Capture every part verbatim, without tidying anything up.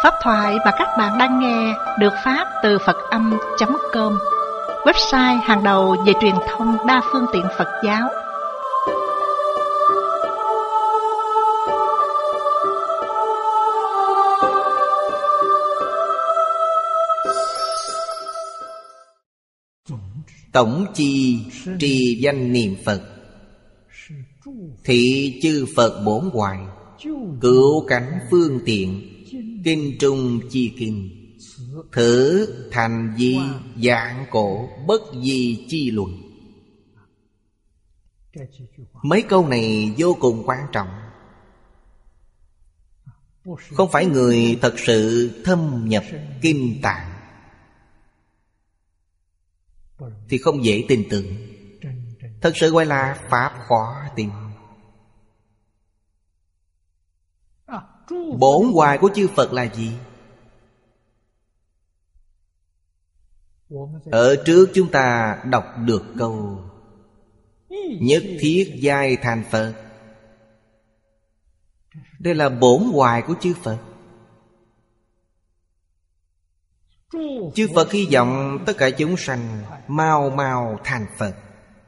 Pháp thoại mà các bạn đang nghe được phát từ Phật âm chấm com, website hàng đầu về truyền thông đa phương tiện Phật giáo. Tổng chi trì danh niệm Phật, thị chư Phật bổn hoài, cứu cánh phương tiện, kinh trung chi kinh, thử thành di dạng cổ bất di chi luận. Mấy câu này vô cùng quan trọng. Không phải người thật sự thâm nhập kinh tạng thì không dễ tin tưởng. Thật sự gọi là pháp khó tin. Bổn hoài của chư Phật là gì? Ở trước chúng ta đọc được câu nhất thiết giai thành Phật. Đây là bổn hoài của chư Phật. Chư Phật hy vọng tất cả chúng sanh mau mau thành Phật.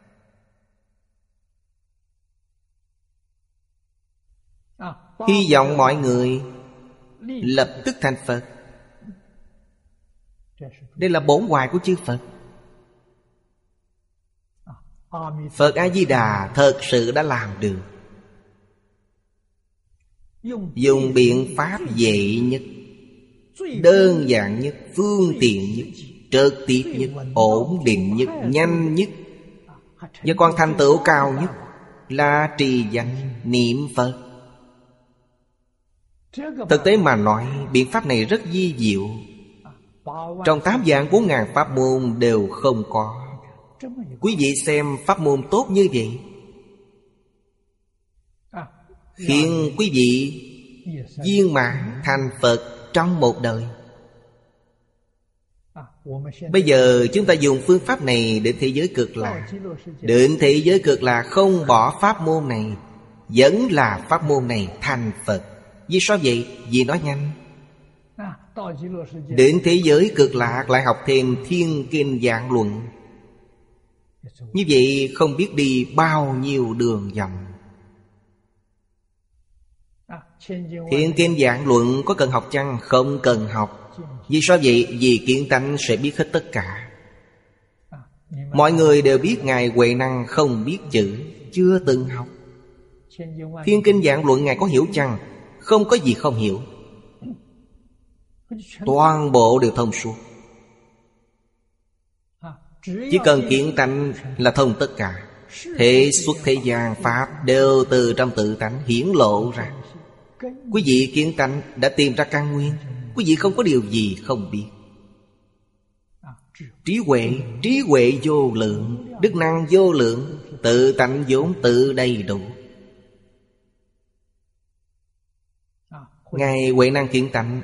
Hy vọng mọi người lập tức thành Phật. Đây là bổn hoài của chư Phật. Phật A-di-đà thật sự đã làm được. Dùng biện pháp dễ nhất, đơn giản nhất, phương tiện nhất, trực tiếp nhất, ổn định nhất, nhanh nhất, và còn thành tựu cao nhất là trì danh niệm Phật. Thực tế mà nói, biện pháp này rất vi diệu. Trong tám vạn bốn ngàn pháp môn đều không có. Quý vị xem pháp môn tốt như vậy, khiến quý vị viên mãn thành Phật trong một đời. Bây giờ chúng ta dùng phương pháp này đến thế giới cực lạc. Đến thế giới cực lạc không bỏ pháp môn này, vẫn là pháp môn này thành Phật. Vì sao vậy? Vì nó nhanh. Đến thế giới cực lạc lại học thêm thiên kinh vạn luận. Như vậy không biết đi bao nhiêu đường vòng. Thiên kinh vạn luận có cần học chăng? Không cần học. Vì sao vậy? Vì kiến tánh sẽ biết hết tất cả. Mọi người đều biết Ngài Huệ Năng không biết chữ, chưa từng học. Thiên kinh vạn luận Ngài có hiểu chăng? Không có gì không hiểu. Toàn bộ đều thông suốt. Chỉ cần kiến tánh là thông tất cả. Thế xuất thế gian pháp đều từ trong tự tánh hiển lộ ra. Quý vị kiến tánh đã tìm ra căn nguyên. Quý vị không có điều gì không biết. Trí huệ, trí huệ vô lượng, đức năng vô lượng, tự tánh vốn tự đầy đủ. Ngài Huệ Năng kiến tánh,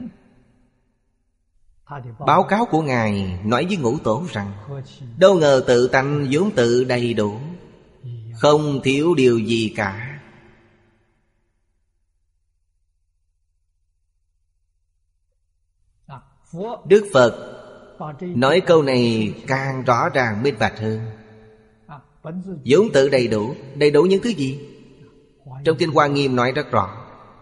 báo cáo của Ngài nói với Ngũ Tổ rằng đâu ngờ tự tánh vốn tự đầy đủ, không thiếu điều gì cả. Đức Phật nói câu này càng rõ ràng minh bạch hơn. Vốn tự đầy đủ. Đầy đủ những thứ gì? Trong Kinh Hoa Nghiêm nói rất rõ.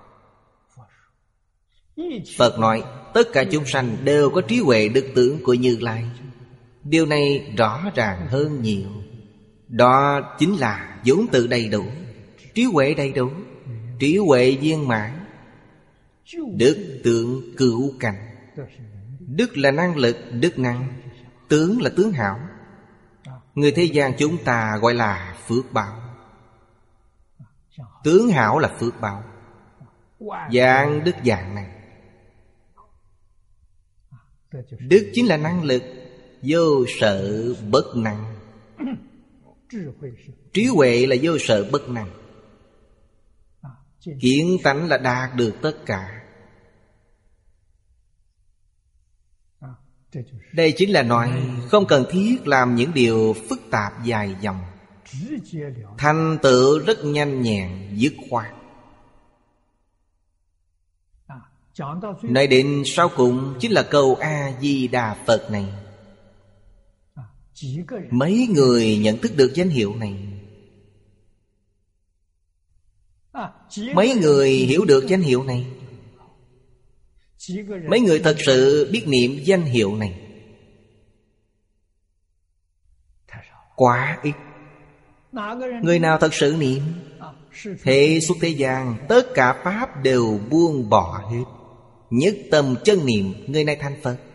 Phật nói tất cả chúng sanh đều có trí huệ đức tướng của Như Lai. Điều này rõ ràng hơn nhiều. Đó chính là vốn tự đầy đủ, trí huệ đầy đủ, trí huệ viên mãn, đức tướng cửu cảnh. Đức là năng lực, đức năng. Tướng là tướng hảo. Người thế gian chúng ta gọi là phước báo. Tướng hảo là phước báo. Dạng đức dạng này. Đức chính là năng lực, vô sợ bất năng. Trí huệ là vô sợ bất năng. Kiến tánh là đạt được tất cả. Đây chính là nói không cần thiết làm những điều phức tạp dài dòng. Thành tựu rất nhanh nhẹn, dứt khoát. Nói đến sau cùng chính là câu A-di-đà Phật này. Mấy người nhận thức được danh hiệu này? Mấy người hiểu được danh hiệu này? Mấy người thật sự biết niệm danh hiệu này? Quá ít. Người nào thật sự niệm, thế suốt thế gian tất cả pháp đều buông bỏ hết, nhất tâm chân niệm, người này thành Phật.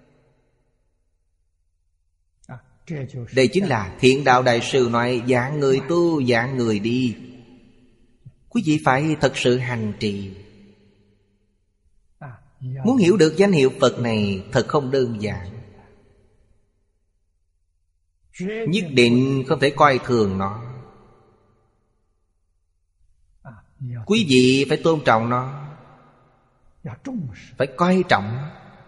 Đây chính là Thiện Đạo Đại Sư nói dạng người tu, dạng người đi. Quý vị phải thật sự hành trì. Muốn hiểu được danh hiệu Phật này thật không đơn giản. Nhất định không thể coi thường nó. Quý vị phải tôn trọng nó, phải coi trọng nó.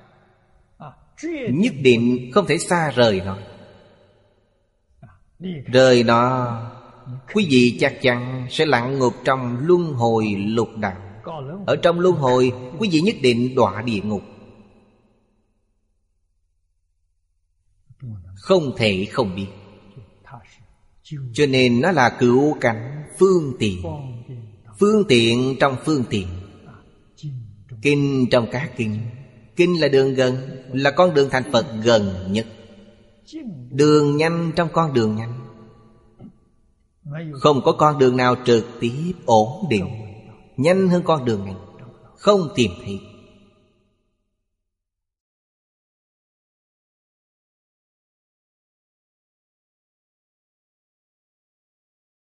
Nhất định không thể xa rời nó. Rời nó, quý vị chắc chắn sẽ lặn ngục trong luân hồi lục đạo. Ở trong luân hồi, quý vị nhất định đọa địa ngục. Không thể không biết. Cho nên nó là cửu cảnh phương tiện. Phương tiện trong phương tiện. Kinh trong các kinh. Kinh là đường gần, là con đường thành Phật gần nhất. Đường nhanh trong con đường nhanh. Không có con đường nào trực tiếp ổn định nhanh hơn con đường này, không tìm thấy.